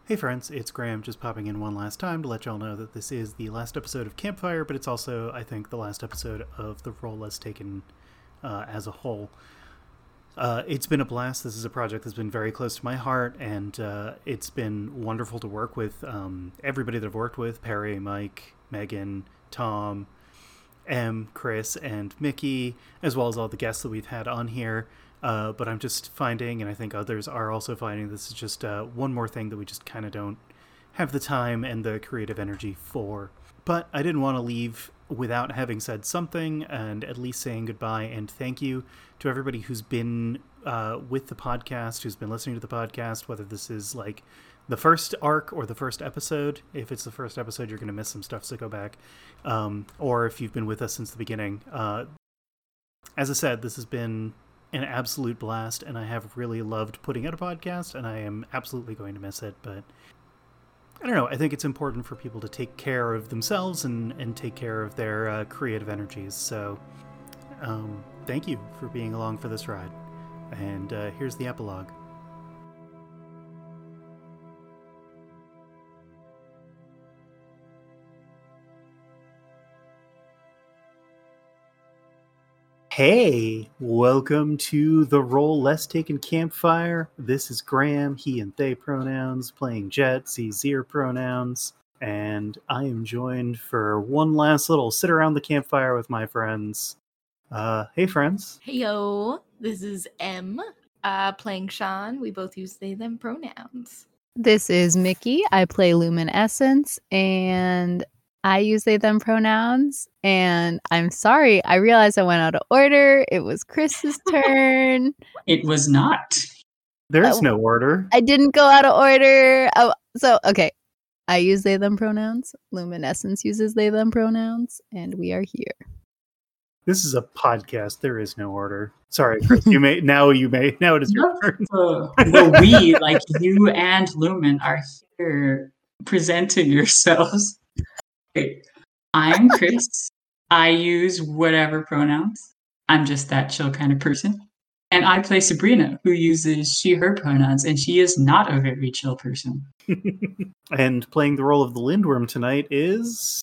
Hey friends, it's Graham just popping in one last time to let y'all know that this is the last episode of Campfire, but it's also, I think, the last episode of the Role Less Taken as a whole. It's been a blast. This is a project that's been very close to my heart, and it's been wonderful to work with everybody that I've worked with, Perry, Mike, Megan, Tom, M, Chris, and Mickey, as well as all the guests that we've had on here. But I'm just finding, and I think others are also finding, this is just one more thing that we just kind of don't have the time and the creative energy for. But I didn't want to leave without having said something and at least saying goodbye and thank you to everybody who's been with the podcast, who's been listening to the podcast, whether this is like the first arc or the first episode. If it's the first episode, you're going to miss some stuff, so go back. Or if you've been with us since the beginning. As I said, this has been an absolute blast, and I have really loved putting out a podcast, and I am absolutely going to miss it, but I don't know, I think it's important for people to take care of themselves and take care of their creative energies, so thank you for being along for this ride, and here's the epilogue. Hey, welcome to the Role Less Taken Campfire. This is Graham, he and they pronouns, playing Jet, zir pronouns, and I am joined for one last little sit around the campfire with my friends. Hey friends. Hey yo, this is M, playing Sean. We both use they, them pronouns. This is Mickey. I play Lumen Essence, and I use they, them pronouns, and I'm sorry. I realized I went out of order. It was Chris's turn. It was not. There's no order. I didn't go out of order. Okay. I use they, them pronouns. Lumen Essence uses they, them pronouns, and we are here. This is a podcast. There is no order. Sorry, Chris. Now it is your turn. We, like you and Lumen, are here presenting yourselves. Okay. I'm Chris. I use whatever pronouns. I'm just that chill kind of person. And I play Sabrina, who uses she, her pronouns, and she is not a very chill person. And playing the role of the Lindworm tonight is...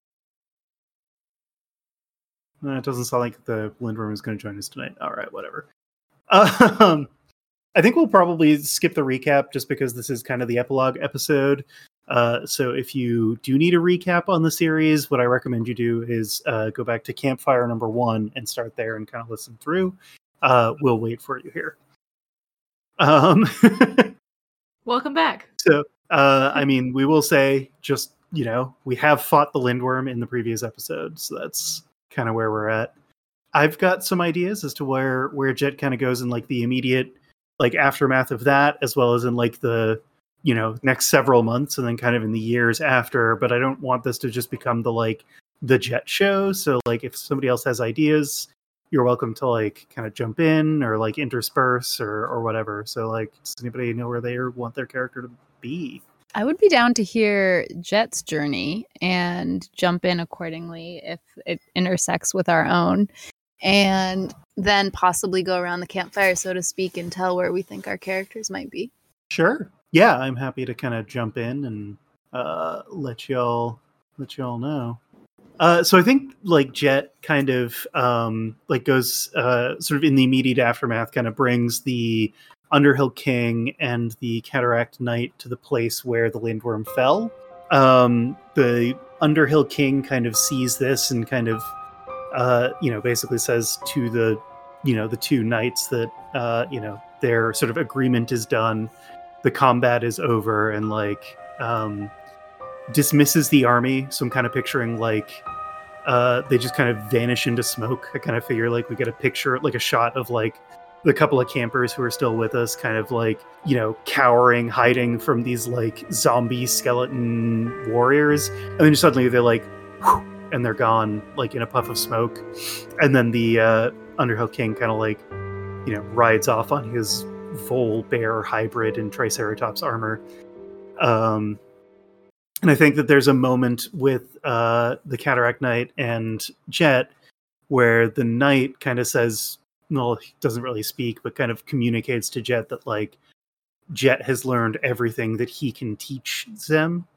it doesn't sound like the Lindworm is going to join us tonight. All right, whatever. I think we'll probably skip the recap just because this is kind of the epilogue episode. So if you do need a recap on the series, what I recommend you do is go back to Campfire number 1 and start there and kind of listen through. We'll wait for you here. Welcome back. So, we will say just, we have fought the Lindworm in the previous episode, so that's kind of where we're at. I've got some ideas as to where Jet kind of goes in like the immediate like aftermath of that, as well as in like the next several months and then kind of in the years after, but I don't want this to just become the Jet show. So like if somebody else has ideas, you're welcome to like kind of jump in or like intersperse or whatever. So like, does anybody know where they want their character to be? I would be down to hear Jet's journey and jump in accordingly if it intersects with our own, and then possibly go around the campfire, so to speak, and tell where we think our characters might be. Sure. Yeah, I'm happy to kind of jump in and let y'all know. So I think like Jet kind of goes sort of in the immediate aftermath, kind of brings the Underhill King and the Cataract Knight to the place where the Lindworm fell. The Underhill King kind of sees this and kind of basically says to the two knights that their sort of agreement is done. The combat is over, and dismisses the army. So I'm kind of picturing they just kind of vanish into smoke. I kind of figure like we get a picture, like a shot of like the couple of campers who are still with us, kind of like, cowering, hiding from these like zombie skeleton warriors. And then suddenly they're like, whew, and they're gone like in a puff of smoke. And then the Underhill King kind of like, rides off on his Vole Bear hybrid and Triceratops armor. And I think that there's a moment with the Cataract Knight and Jet where the knight kind of says, well, he doesn't really speak, but kind of communicates to Jet that like, Jet has learned everything that he can teach them.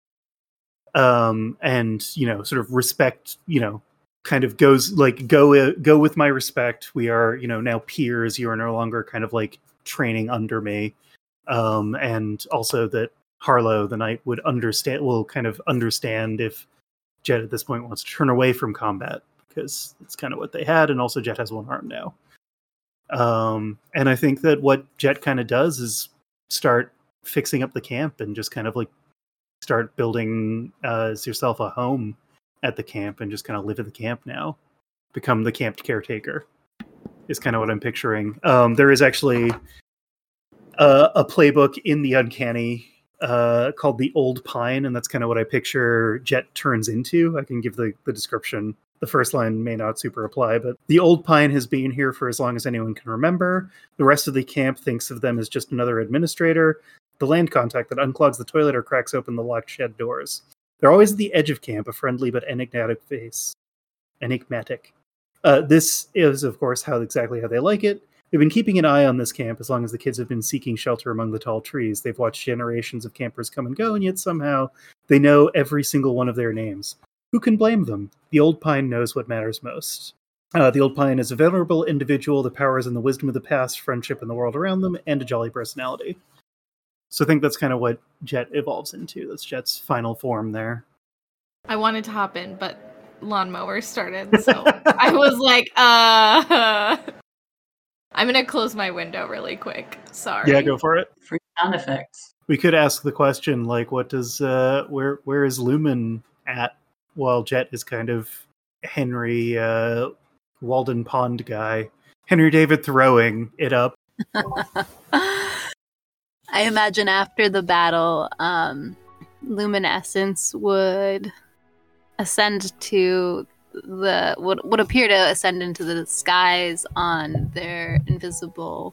And, sort of respect, kind of goes like, go with my respect. We are, now peers. You are no longer kind of like training under me. And also that Harlow, the knight, will kind of understand if Jet at this point wants to turn away from combat, because it's kind of what they had. And also Jet has one arm now. And I think that what Jet kind of does is start fixing up the camp and just kind of like start building yourself a home at the camp and just kind of live at the camp now. Become the camp caretaker is kind of what I'm picturing. There is actually a playbook in the Uncanny called The Old Pine, and that's kind of what I picture Jet turns into. I can give the description. The first line may not super apply, but the Old Pine has been here for as long as anyone can remember. The rest of the camp thinks of them as just another administrator, the land contact that unclogs the toilet or cracks open the locked shed doors. They're always at the edge of camp, a friendly but enigmatic face. Enigmatic. This is, of course, exactly how they like it. They've been keeping an eye on this camp as long as the kids have been seeking shelter among the tall trees. They've watched generations of campers come and go, and yet somehow they know every single one of their names. Who can blame them? The Old Pine knows what matters most. The Old Pine is a venerable individual that powers in the wisdom of the past, friendship in the world around them, and a jolly personality. So I think that's kind of what Jet evolves into. That's Jet's final form there. I wanted to hop in, but lawnmower started, so I was like, I'm gonna close my window really quick. Sorry. Yeah, go for it. Free sound effects. We could ask the question, like, what does where is Lumen at while Jet is kind of Henry Walden Pond guy, Henry David throwing it up. I imagine after the battle, Luminescence would ascend to would appear to ascend into the skies on their invisible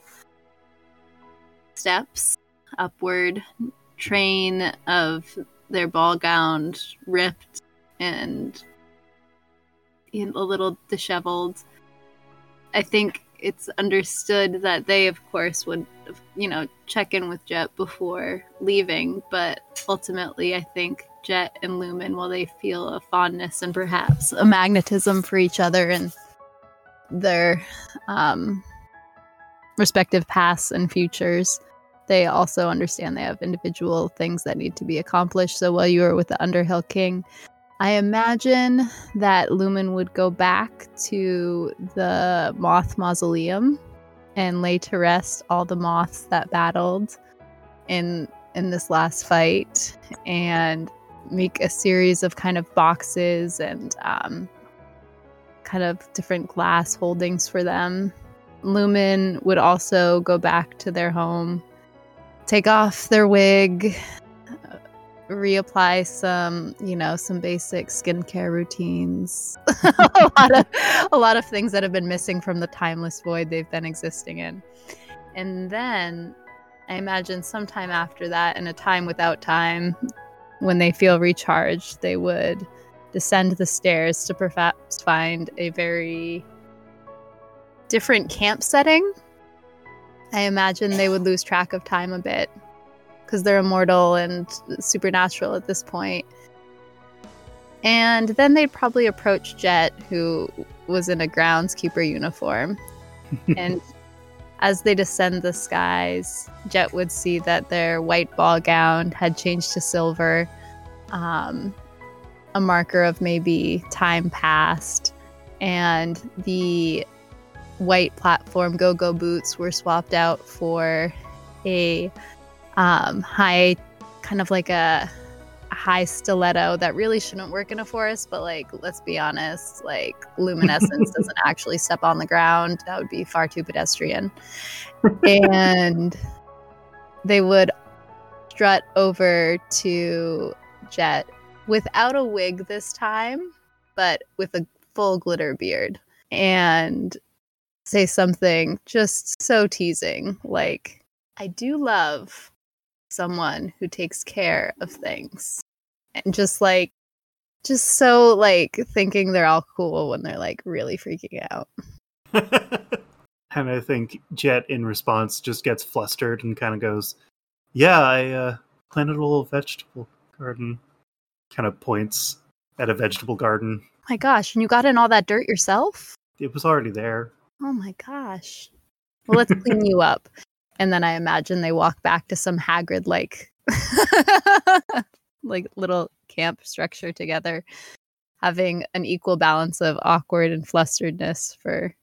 steps upward, train of their ball gown ripped and a little disheveled. I think it's understood that they, of course, would, check in with Jet before leaving, but ultimately I think Jet and Lumen, while they feel a fondness and perhaps a magnetism for each other and their respective pasts and futures, they also understand they have individual things that need to be accomplished. So while you were with the Underhill King, I imagine that Lumen would go back to the Moth Mausoleum and lay to rest all the moths that battled in this last fight, and make a series of kind of boxes and kind of different glass holdings for them. Lumen would also go back to their home, take off their wig, reapply some basic skincare routines. a lot of things that have been missing from the timeless void they've been existing in. And then I imagine sometime after that, in a time without time, when they feel recharged, they would descend the stairs to perhaps find a very different camp setting. I imagine they would lose track of time a bit, because they're immortal and supernatural at this point. And then they'd probably approach Jet, who was in a groundskeeper uniform. And as they descend the skies, Jet would see that their white ball gown had changed to silver, a marker of maybe time past. And the white platform go-go boots were swapped out for a high, kind of like a high stiletto that really shouldn't work in a forest, but like, let's be honest, like Luminescence doesn't actually step on the ground. That would be far too pedestrian. And they would strut over to Jet without a wig this time, but with a full glitter beard, and say something just so teasing, like, I do love someone who takes care of things. And just so like thinking they're all cool when they're like really freaking out. And I think Jet, in response, just gets flustered and kind of goes, yeah, I planted a little vegetable garden. Kind of points at a vegetable garden. My gosh, and you got in all that dirt yourself? It was already there. Oh my gosh. Well, let's clean you up. And then I imagine they walk back to some Hagrid like little camp structure together, having an equal balance of awkward and flusteredness for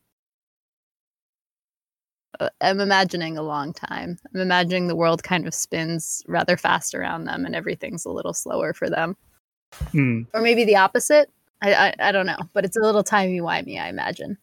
I'm imagining a long time. I'm imagining the world kind of spins rather fast around them and everything's a little slower for them. Or maybe the opposite. I don't know, but it's a little timey-wimey, I imagine.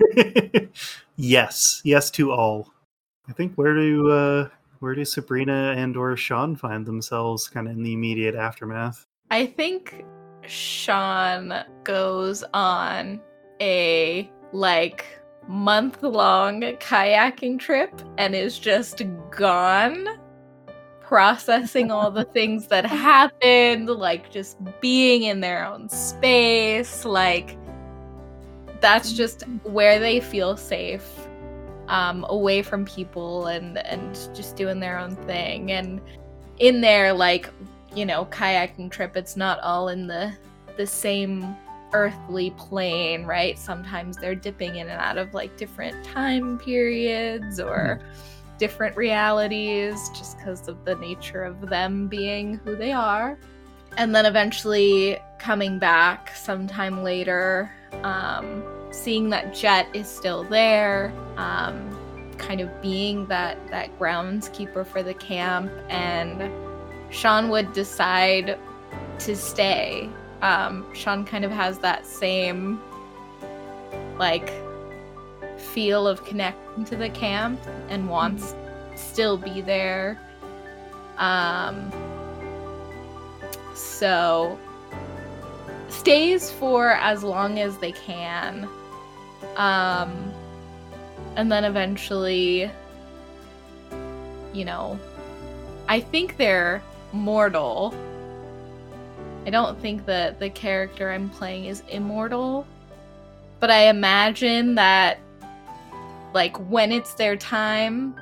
Yes to all. I think where do Sabrina and or Sean find themselves kind of in the immediate aftermath? I think Sean goes on a month-long kayaking trip and is just gone, processing all the things that happened, just being in their own space. That's just where they feel safe, away from people and just doing their own thing. And in their kayaking trip, it's not all in the same earthly plane, right? Sometimes they're dipping in and out of different time periods or different realities just because of the nature of them being who they are. And then eventually coming back sometime later, seeing that Jet is still there, kind of being that groundskeeper for the camp, and Sean would decide to stay. Sean kind of has that same feel of connecting to the camp and wants to still be there. So stays for as long as they can. And then eventually, I think they're mortal. I don't think that the character I'm playing is immortal, but I imagine that, when it's their time,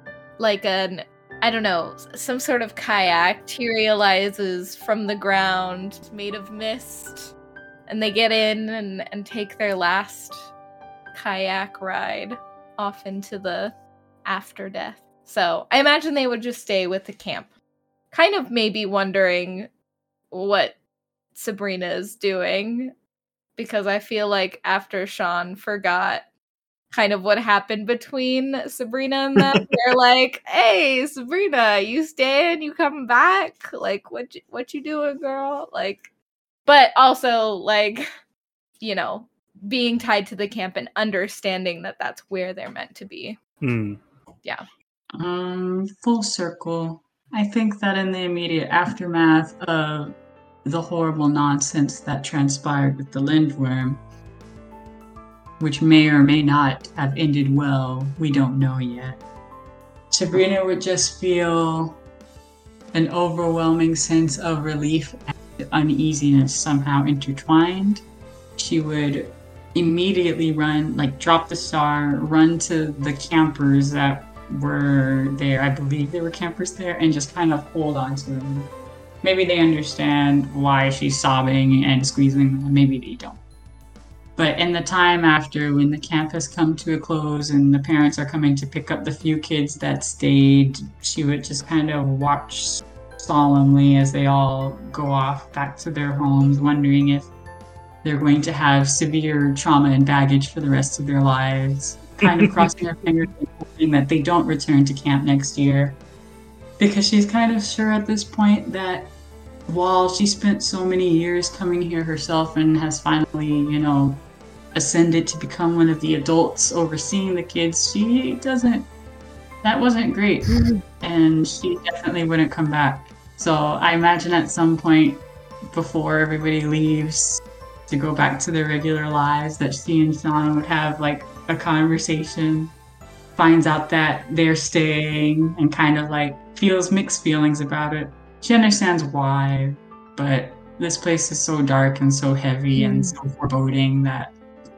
some sort of kayak materializes from the ground made of mist, and they get in and take their last kayak ride off into the after death. So I imagine they would just stay with the camp, kind of maybe wondering what Sabrina is doing, because I feel like after Sean forgot kind of what happened between Sabrina and them, they're like, hey, Sabrina, you staying? You coming back? What you doing, girl? But also, being tied to the camp and understanding that that's where they're meant to be. Yeah. Full circle. I think that in the immediate aftermath of the horrible nonsense that transpired with the Lindworm, which may or may not have ended well, we don't know yet, Sabrina would just feel an overwhelming sense of relief and uneasiness somehow intertwined. She would immediately run, drop the star, run to the campers that were there. I believe there were campers there, and just kind of hold on to them. Maybe they understand why she's sobbing and squeezing them, maybe they don't. But in the time after, when the camp has come to a close and the parents are coming to pick up the few kids that stayed, she would just kind of watch solemnly as they all go off back to their homes, wondering if they're going to have severe trauma and baggage for the rest of their lives, kind of crossing her fingers and hoping that they don't return to camp next year. Because she's kind of sure at this point that while she spent so many years coming here herself and has finally, ascended to become one of the adults overseeing the kids, that wasn't great. And she definitely wouldn't come back. So I imagine at some point before everybody leaves to go back to their regular lives, that she and Sean would have a conversation, finds out that they're staying, and kind of feels mixed feelings about it. She understands why, but this place is so dark and so heavy and so foreboding that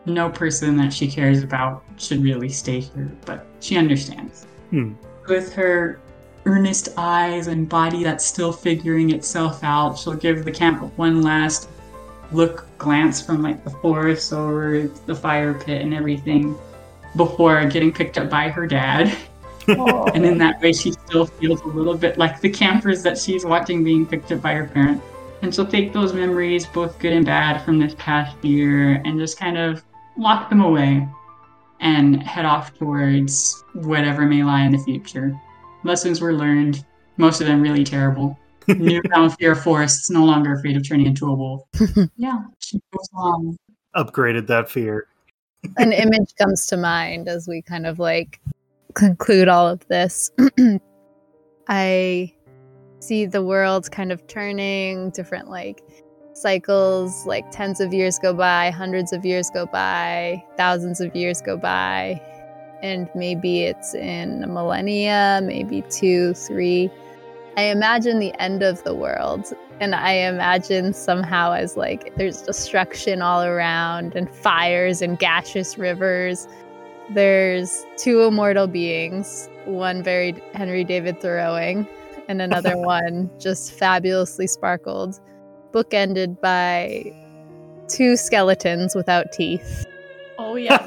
no person that she cares about should really stay here, but she understands. With her earnest eyes and body that's still figuring itself out, she'll give the camp one last glance from like the forest over the fire pit and everything before getting picked up by her dad. And in that way, she still feels a little bit like the campers that she's watching being picked up by her parents. And she'll take those memories, both good and bad, from this past year and just kind of lock them away and head off towards whatever may lie in the future. Lessons were learned, most of them really terrible. Newfound fear of forests, no longer afraid of turning into a wolf. Yeah, she goes on. Upgraded that fear. An image comes to mind as we kind of like conclude all of this. I see the world kind of turning, different like cycles, like tens of years go by, hundreds of years go by, thousands of years go by, and maybe it's in a millennia, maybe 2, 3. I imagine the end of the world, and I imagine somehow as like there's destruction all around and fires and gaseous rivers. There's 2 immortal beings, one very Henry David Thoreauing, and another one just fabulously sparkled, bookended by 2 skeletons without teeth. Oh yeah.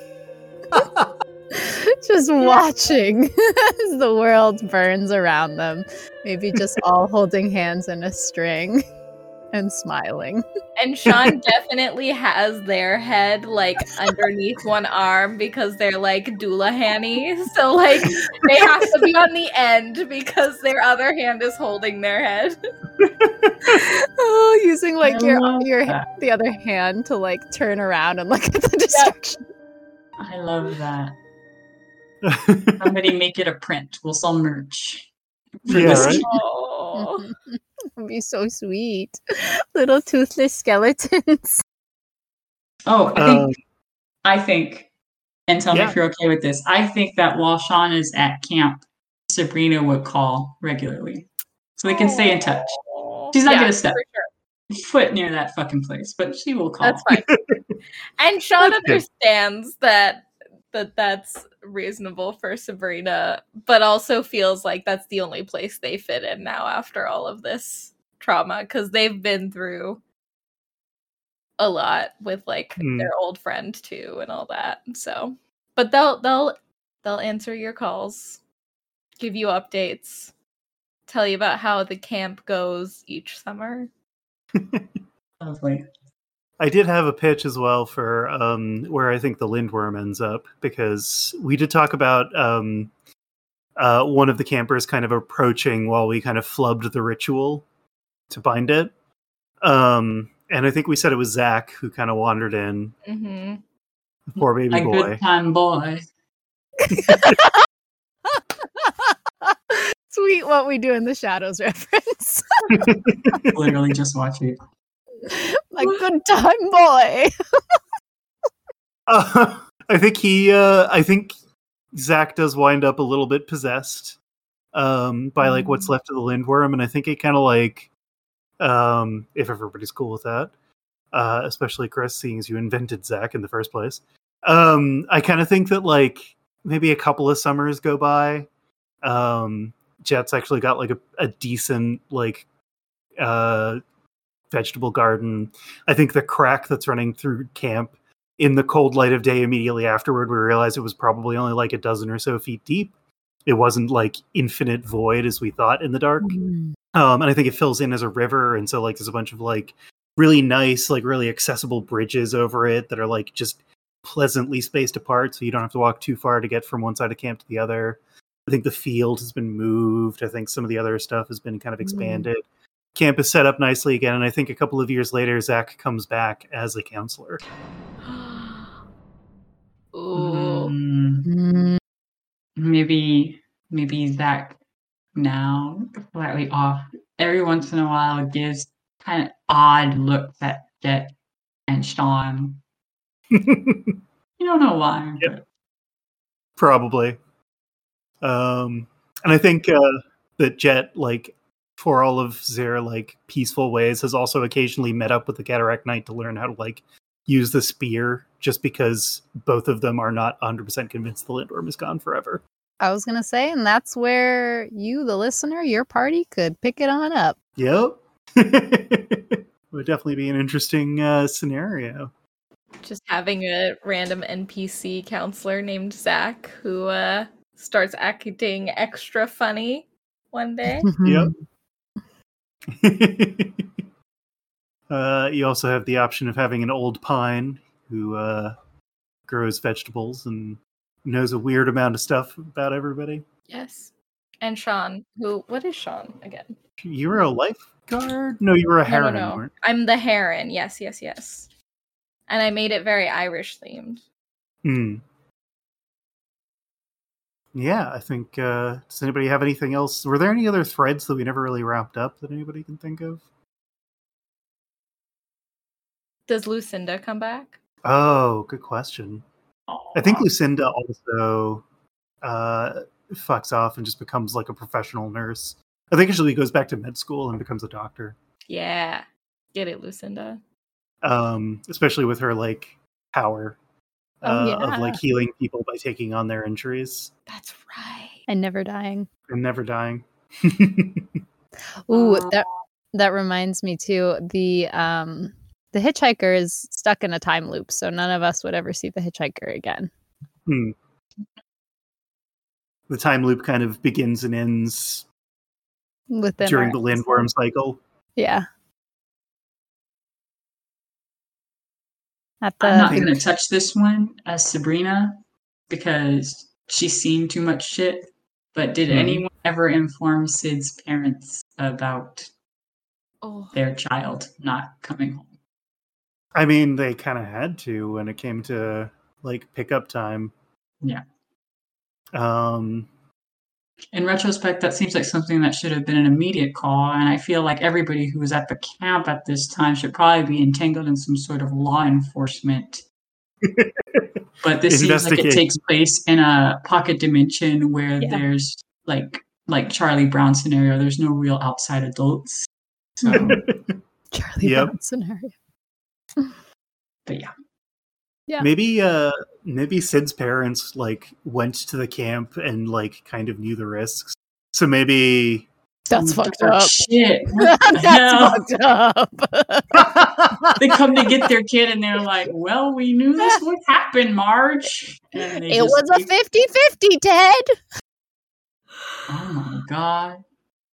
Just watching as the world burns around them. Maybe just all holding hands in a string and smiling. And Sean definitely has their head like underneath one arm because they're like Doulahanny. So like they have to be on the end because their other hand is holding their head. Oh, using like I love your that. the other hand to like turn around and look at the destruction. I love that. Somebody make it a print. We'll sell merch. For Yeah, this right? Oh. It'd be so sweet. Little toothless skeletons. Oh, I think, and tell me Yeah. if you're okay with this. I think that while Sean is at camp, Sabrina would call regularly, so they can stay in touch. She's not gonna step for sure. foot near that fucking place, but she will call. That's fine. And Sean That's good. understands that's reasonable for Sabrina, but also feels like that's the only place they fit in now after all of this trauma, because they've been through a lot with like their old friend too and all that. So, but they'll answer your calls, give you updates, tell you about how the camp goes each summer. Lovely. I did have a pitch as well for where I think the Lindworm ends up, because we did talk about one of the campers kind of approaching while we kind of flubbed the ritual to bind it. And I think we said it was Zach who kind of wandered in. Mm-hmm. The poor baby A boy. good time boy. Sweet what we do in the shadows reference. Literally just watch it. Like good time boy. I think Zach does wind up a little bit possessed by like what's left of the Lindworm, and I think it kind of like, if everybody's cool with that, especially Chris, seeing as you invented Zach in the first place, I kind of think that like maybe a couple of summers go by. Jet's actually got like a decent like vegetable garden. I think the crack that's running through camp in the cold light of day immediately afterward, we realized it was probably only like a dozen or so feet deep. It wasn't like infinite void as we thought in the dark. And I think it fills in as a river, and so like there's a bunch of like really nice, like really accessible bridges over it that are like just pleasantly spaced apart, so you don't have to walk too far to get from one side of camp to the other. I think the field has been moved. I think some of the other stuff has been kind of expanded. Camp is set up nicely again, and I think a couple of years later, Zach comes back as a counselor. Ooh. Maybe Zach now slightly off. Every once in a while gives kind of odd looks at Jet and Sean. You don't know why. Yep. But Probably. And I think that Jet, like, for all of their like peaceful ways, has also occasionally met up with the Cataract Knight to learn how to like use the spear just because both of them are not 100% convinced the Lindworm is gone forever. I was going to say, and that's where you, the listener, your party could pick it on up. Yep. Would definitely be an interesting scenario. Just having a random NPC counselor named Zach who starts acting extra funny one day. Yep. You also have the option of having an old pine who grows vegetables and knows a weird amount of stuff about everybody. Yes. And Sean, what is Sean again? You were a lifeguard? No, you were a heron. No. Weren't I'm the heron. Yes. And I made it very Irish themed. Yeah, I think, does anybody have anything else? Were there any other threads that we never really wrapped up that anybody can think of? Does Lucinda come back? Oh, good question. I think Lucinda also fucks off and just becomes like a professional nurse. I think she goes back to med school and becomes a doctor. Yeah. Get it, Lucinda. Especially with her like power of like healing people by taking on their injuries. That's right. And never dying. And never dying. Ooh, that reminds me too. The hitchhiker is stuck in a time loop, so none of us would ever see the hitchhiker again. The time loop kind of begins and ends Within during the Lindworm cycle. Yeah. I'm not going to touch this one as Sabrina because she's seen too much shit. But did anyone ever inform Sid's parents about their child not coming home? I mean, they kind of had to when it came to like pickup time. Yeah. In retrospect, that seems like something that should have been an immediate call, and I feel like everybody who was at the camp at this time should probably be entangled in some sort of law enforcement. But this seems like it takes place in a pocket dimension where there's like Charlie Brown scenario. There's no real outside adults. So Charlie Brown scenario. But yeah. Maybe Sid's parents like went to the camp and like kind of knew the risks. So maybe that's fucked up. Shit. That's fucked up. They come to get their kid and they're like, well, we knew this would happen, Marge. It was a 50-50, Ted. Oh my god.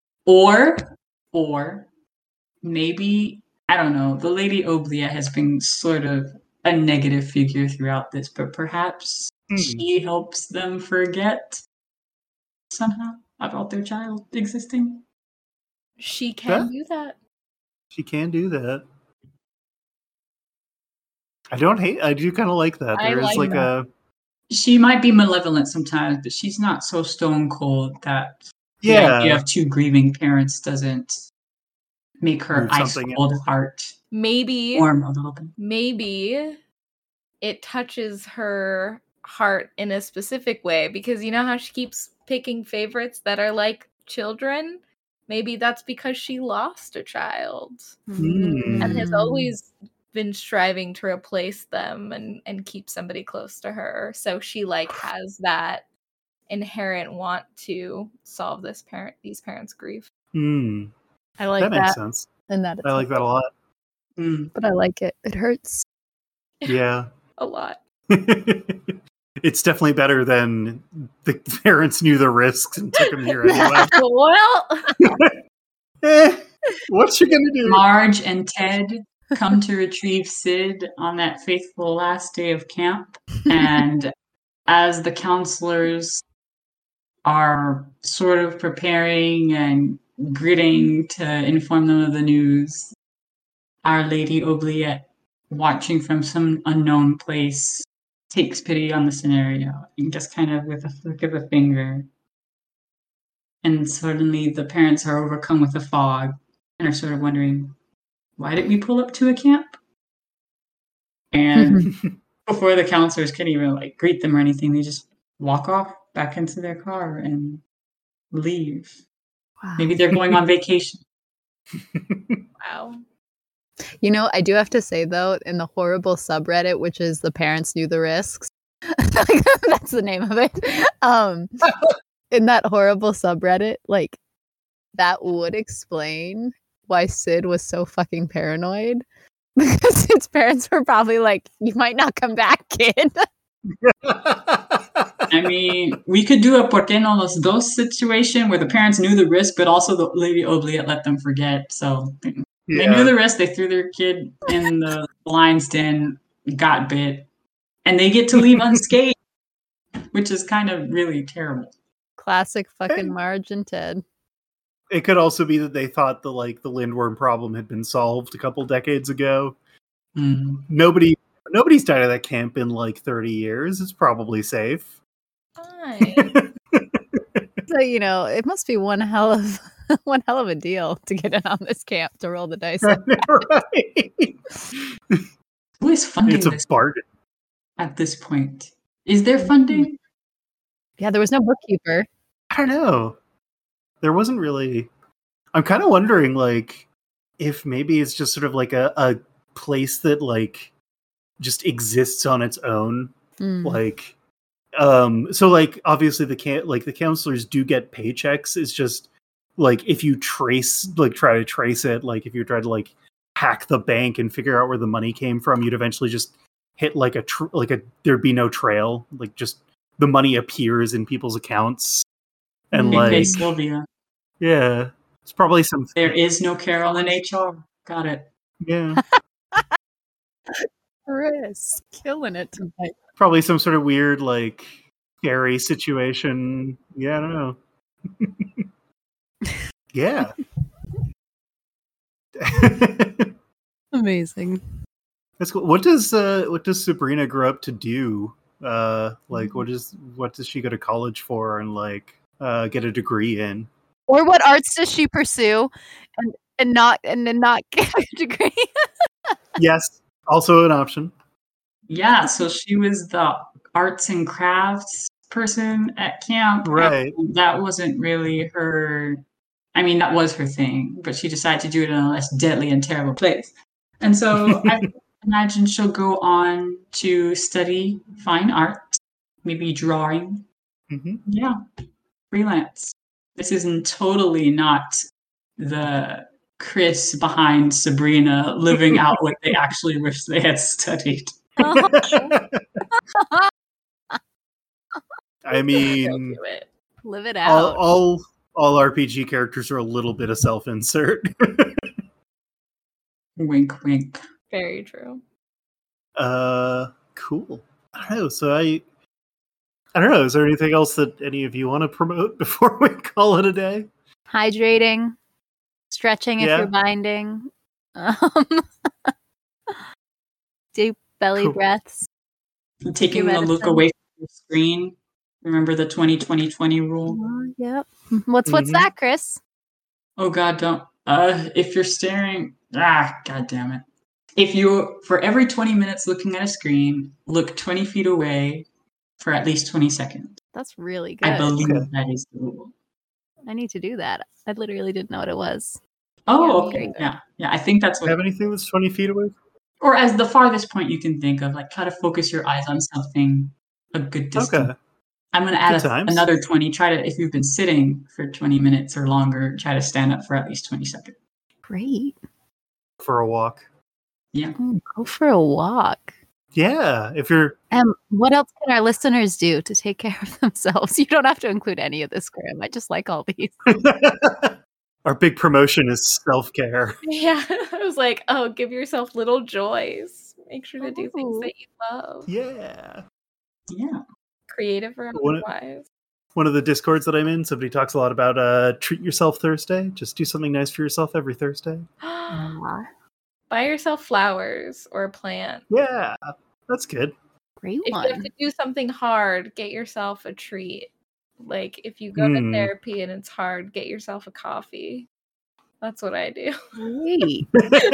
Or maybe, I don't know, the Lady Oblia has been sort of a negative figure throughout this, but perhaps she helps them forget somehow about their child existing. She can do that. She can do that. I do kind of like that. There is like a... She might be malevolent sometimes, but she's not so stone cold that the idea of two grieving parents doesn't make her ice cold heart. Maybe warm a little bit. Maybe it touches her heart in a specific way because you know how she keeps picking favorites that are like children? Maybe that's because she lost a child and has always been striving to replace them and keep somebody close to her. So she like has that inherent want to solve these parents' grief. I like that. That makes sense. And that I like that a lot. But I like it. It hurts. Yeah. A lot. It's definitely better than the parents knew the risks and took them here anyway. Well, what you gonna do? Marge and Ted come to retrieve Sid on that fateful last day of camp, and as the counselors are sort of preparing and gritting to inform them of the news, Our Lady Oubliette, watching from some unknown place, takes pity on the scenario and just kind of with a flick of a finger. And suddenly the parents are overcome with a fog and are sort of wondering, why did we pull up to a camp? And before the counselors can even like greet them or anything, they just walk off back into their car and leave. Wow. Maybe they're going on vacation. Wow. You know, I do have to say though, in the horrible subreddit, which is the parents knew the risks, that's the name of it. In that horrible subreddit, like that would explain why Sid was so fucking paranoid. Because his parents were probably like, "You might not come back, kid." I mean, we could do a por qué no los dos situation where the parents knew the risk, but also the Lady Oubliette let them forget. So they knew the risk. They threw their kid in the lion's den, got bit, and they get to leave unscathed, which is kind of really terrible. Classic fucking Marge and Ted. It could also be that they thought the lindworm problem had been solved a couple decades ago. Mm. Nobody's died at that camp in like 30 years. It's probably safe. Fine. So, you know, it must be one hell of a deal to get in on this camp to roll the dice. Right. Who is funding It's a this bargain. at this point? Is there funding? Yeah, there was no bookkeeper. I don't know. There wasn't really. I'm kind of wondering, like, if maybe it's just sort of like a place that like just exists on its own. Like, so like obviously the counselors do get paychecks. It's just like if you try to trace it, like if you try to like hack the bank and figure out where the money came from, you'd eventually just hit like there'd be no trail. Like just the money appears in people's accounts. And like Sylvia. Yeah. It's probably some. There is no Carol in HR. Got it. Yeah. Chris, killing it tonight. Probably some sort of weird, like, scary situation. Yeah, I don't know. Yeah. Amazing. That's cool. What does Sabrina grow up to do? Like, what does she go to college for and like get a degree in? Or what arts does she pursue and not get a degree? Yes, also an option. Yeah, so she was the arts and crafts person at camp. Right. That wasn't really her. I mean, that was her thing, but she decided to do it in a less deadly and terrible place. And so I imagine she'll go on to study fine art, maybe drawing. Mm-hmm. Yeah, freelance. This isn't totally not the Chris behind Sabrina living out what they actually wish they had studied. I mean, live it out. All RPG characters are a little bit of self-insert. Wink, wink. Very true. Cool. I don't know. So I don't know. Is there anything else that any of you want to promote before we call it a day? Hydrating, stretching if you're binding, deep belly breaths. Taking a look away from the screen. Remember the 20-20-20 rule? Yep. What's that, Chris? Oh God, don't. If you're staring, God damn it. If you, for every 20 minutes looking at a screen, look 20 feet away for at least 20 seconds. That's really good. I believe that is the rule. I need to do that. I literally didn't know what it was. Oh, okay. Yeah. I think that's what. Have anything that's 20 feet away? Or as the farthest point you can think of, like try to focus your eyes on something a good distance. Okay. I'm going to add another 20. Try to, if you've been sitting for 20 minutes or longer, try to stand up for at least 20 seconds. Great. For a walk. Yeah. Go for a walk. Yeah. If you're. What else can our listeners do to take care of themselves? You don't have to include any of this, Graham. I just like all these. Our big promotion is self-care. Yeah. I was like, give yourself little joys. Make sure to do things that you love. Yeah. Yeah. Creative or otherwise. One of the Discords that I'm in, somebody talks a lot about treat yourself Thursday. Just do something nice for yourself every Thursday. Buy yourself flowers or a plant. Yeah, that's good. Great one. If you have to do something hard, get yourself a treat. Like if you go to therapy and it's hard, get yourself a coffee. That's what I do. Great.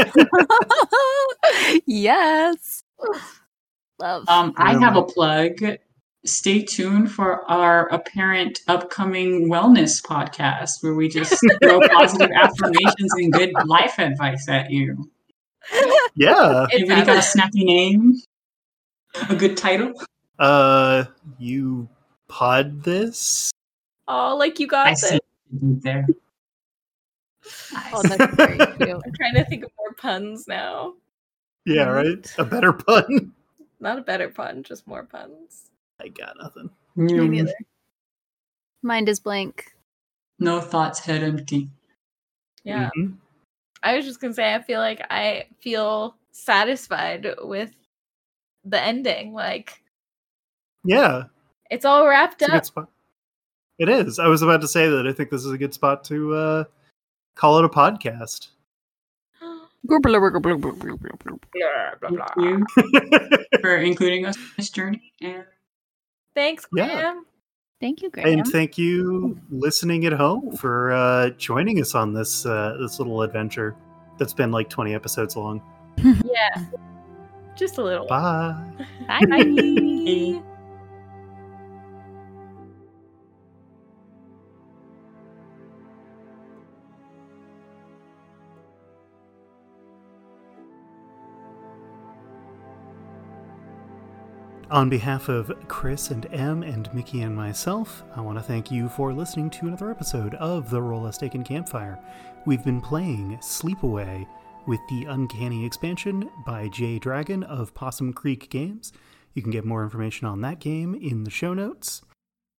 Yes. Love. I have a plug. Stay tuned for our apparent upcoming wellness podcast where we just throw positive affirmations and good life advice at you. Yeah. It's Anybody got a happening. snappy name? A good title? You pod this? Oh, like you I got see this. what you did there. Oh, Nice. that's very cute. I'm trying to think of more puns now. Yeah, right? A better pun. Not a better pun, just more puns. I got nothing. Me Mm, neither. Mind is blank. no thoughts, head empty. Yeah. Mhm. I was just gonna say I feel satisfied with the ending. Like Yeah, it's all wrapped it's a good up. spot. It is. I was about to say that I think this is a good spot to call it a podcast. Blah, blah, Thank blah. you for including us in this journey. And Thanks, Yeah. Graham. Thank you, Graham. And thank you, listening at home, for joining us on this this little adventure that's been like 20 episodes long. Yeah. Just a little. Bye. Bye. Bye. On behalf of Chris and Em and Mickey and myself, I want to thank you for listening to another episode of The Roll Less Taken Campfire. We've been playing Sleepaway with the Uncanny expansion by Jay Dragon of Possum Creek Games. You can get more information on that game in the show notes.